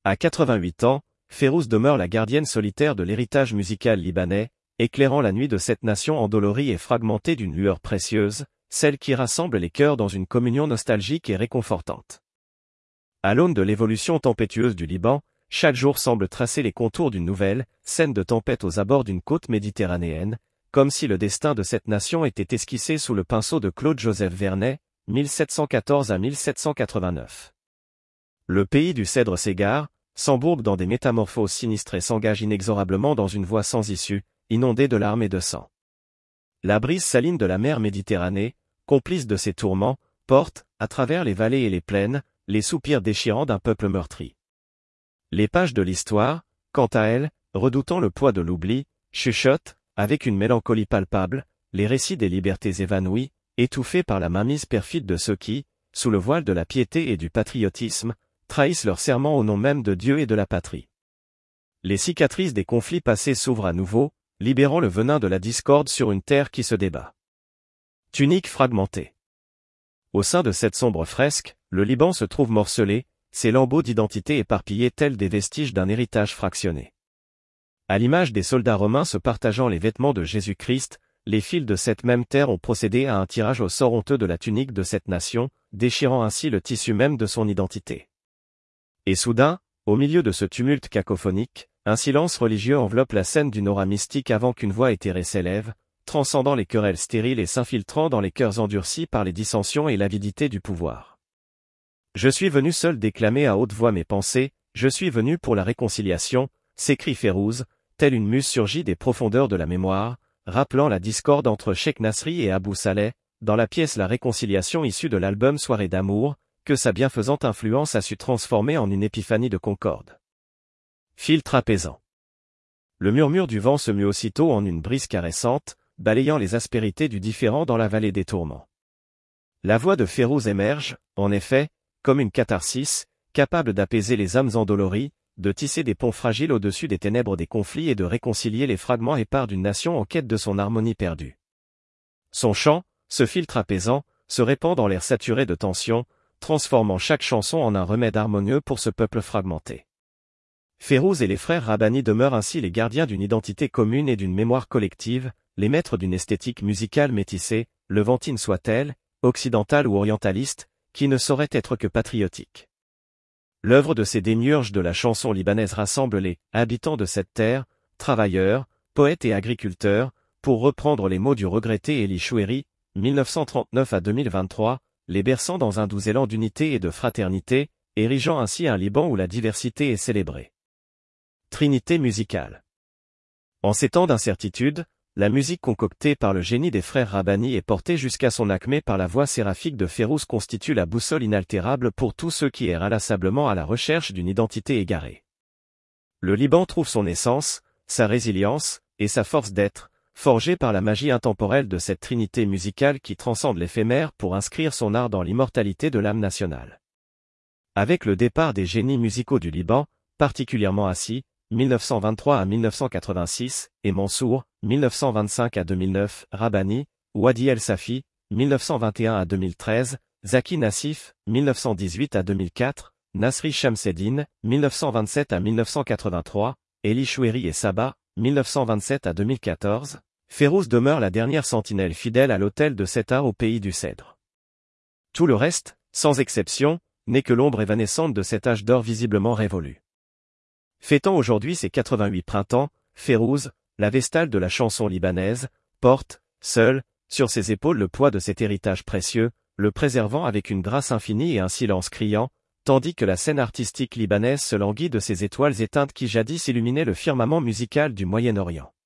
À 88 ans, Férouz demeure la gardienne solitaire de l'héritage musical libanais, éclairant la nuit de cette nation endolorie et fragmentée d'une lueur précieuse, celle qui rassemble les cœurs dans une communion nostalgique et réconfortante. À l'aune de l'évolution tempétueuse du Liban, chaque jour semble tracer les contours d'une nouvelle scène de tempête aux abords d'une côte méditerranéenne, comme si le destin de cette nation était esquissé sous le pinceau de Claude-Joseph Vernet, 1714 à 1789. Le pays du cèdre s'égare, s'embourbe dans des métamorphoses sinistres et s'engage inexorablement dans une voie sans issue, inondée de larmes et de sang. La brise saline de la mer Méditerranée, complice de ses tourments, porte, à travers les vallées et les plaines, les soupirs déchirants d'un peuple meurtri. Les pages de l'histoire, quant à elles, redoutant le poids de l'oubli, chuchotent, avec une mélancolie palpable, les récits des libertés évanouies, étouffés par la mainmise perfide de ceux qui, sous le voile de la piété et du patriotisme, trahissent leur serment au nom même de Dieu et de la patrie. Les cicatrices des conflits passés s'ouvrent à nouveau, libérant le venin de la discorde sur une terre qui se débat. Tunique fragmentée. Au sein de cette sombre fresque, le Liban se trouve morcelé, ses lambeaux d'identité éparpillés tels des vestiges d'un héritage fractionné. À l'image des soldats romains se partageant les vêtements de Jésus-Christ, les fils de cette même terre ont procédé à un tirage au sort honteux de la tunique de cette nation, déchirant ainsi le tissu même de son identité. Et soudain, au milieu de ce tumulte cacophonique, un silence religieux enveloppe la scène d'une aura mystique avant qu'une voix éthérée s'élève, transcendant les querelles stériles et s'infiltrant dans les cœurs endurcis par les dissensions et l'avidité du pouvoir. Je suis venu seul déclamer à haute voix mes pensées, je suis venu pour la réconciliation, s'écrie Férouz, telle une muse surgie des profondeurs de la mémoire, rappelant la discorde entre Cheikh Nasri et Abou Saleh, dans la pièce La Réconciliation issue de l'album Soirée d'amour, que sa bienfaisante influence a su transformer en une épiphanie de concorde. Filtre apaisant. Le murmure du vent se mue aussitôt en une brise caressante, balayant les aspérités du différend dans la vallée des tourments. La voix de Férouz émerge, en effet, comme une catharsis, capable d'apaiser les âmes endolories, de tisser des ponts fragiles au-dessus des ténèbres des conflits et de réconcilier les fragments épars d'une nation en quête de son harmonie perdue. Son chant, ce filtre apaisant, se répand dans l'air saturé de tension, transformant chaque chanson en un remède harmonieux pour ce peuple fragmenté. Férouz et les frères Rabbani demeurent ainsi les gardiens d'une identité commune et d'une mémoire collective, les maîtres d'une esthétique musicale métissée, levantine soit-elle, occidentale ou orientaliste, qui ne saurait être que patriotique. L'œuvre de ces démiurges de la chanson libanaise rassemble les habitants de cette terre, travailleurs, poètes et agriculteurs, pour reprendre les mots du regretté Elie Choueri, 1939 à 2023, les berçant dans un doux élan d'unité et de fraternité, érigeant ainsi un Liban où la diversité est célébrée. Trinité musicale. En ces temps d'incertitude, la musique concoctée par le génie des frères Rabbani et portée jusqu'à son acmé par la voix séraphique de Férouz constitue la boussole inaltérable pour tous ceux qui errent inlassablement à la recherche d'une identité égarée. Le Liban trouve son essence, sa résilience, et sa force d'être, forgée par la magie intemporelle de cette trinité musicale qui transcende l'éphémère pour inscrire son art dans l'immortalité de l'âme nationale. Avec le départ des génies musicaux du Liban, particulièrement Assi, 1923 à 1986, et Mansour, 1925 à 2009, Rabbani, Wadi El Safi, 1921 à 2013, Zaki Nassif, 1918 à 2004, Nasri Shamseddine, 1927 à 1983, Elie Choueri et Saba, 1927 à 2014, Férouz demeure la dernière sentinelle fidèle à l'autel de cet art au pays du cèdre. Tout le reste, sans exception, n'est que l'ombre évanescente de cet âge d'or visiblement révolu. Fêtant aujourd'hui ses 88 printemps, Férouz, la vestale de la chanson libanaise, porte, seule, sur ses épaules le poids de cet héritage précieux, le préservant avec une grâce infinie et un silence criant, tandis que la scène artistique libanaise se languit de ces étoiles éteintes qui jadis illuminaient le firmament musical du Moyen-Orient.